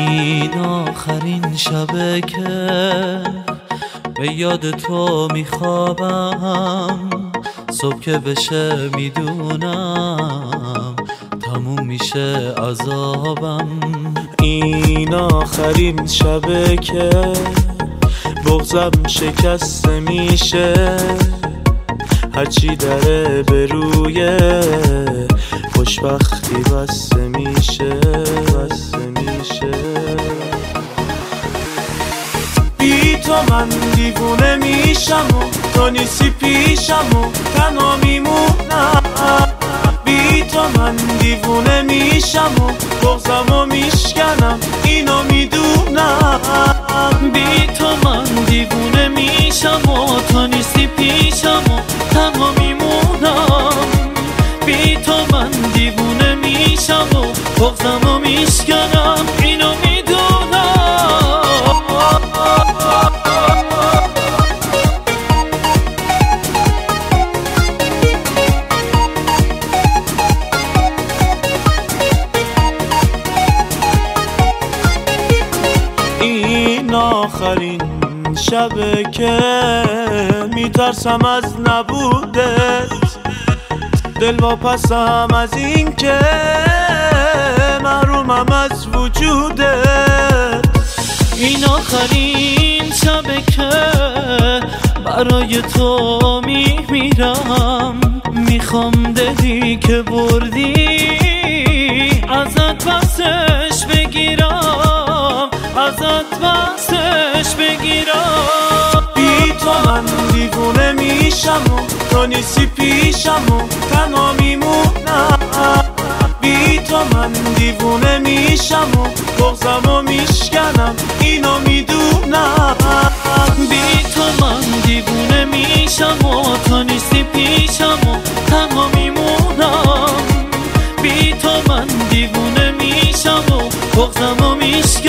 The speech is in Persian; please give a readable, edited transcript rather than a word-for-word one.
این آخرین شبه که به یاد تو میخوابم، صبح که بشه میدونم تموم میشه عذابم. این آخرین شبه که بغضم شکسته میشه، هرچی دره به روی خوشبختی بسته میشه. بی تو من دیوونه میشم و تو نیستی پیشم و تنها میمونم. بی تو من دیوونه میشم و بغضمو میشکنم، اینو میدونم. بی تو من دیوونه میشم و تو نیستی پیشم و تنها میمونم. بی تو من دیوونه میشم و بغضمو میشکنم، اینو میدونم. این آخرین شبه که میترسم از نبودت، دل واپسم از این که محرومم از وجودت. این آخرین شبه که برای تو میمیرم، میخوام دلی که بردی ازت پسش بگیرم، ازت پسش بگیرم. بی تو من دیوونه میشم و تو نیستی پیشم و تنها میمونم. بی تو من دیوونه میشم و بغضمو میشکنم، اینو میدونم. بی تو من دیوونه میشم و تو نیستی پیشم و تنها میمونم. بی تو من دیوونه میشم و بغضمو میشکنم.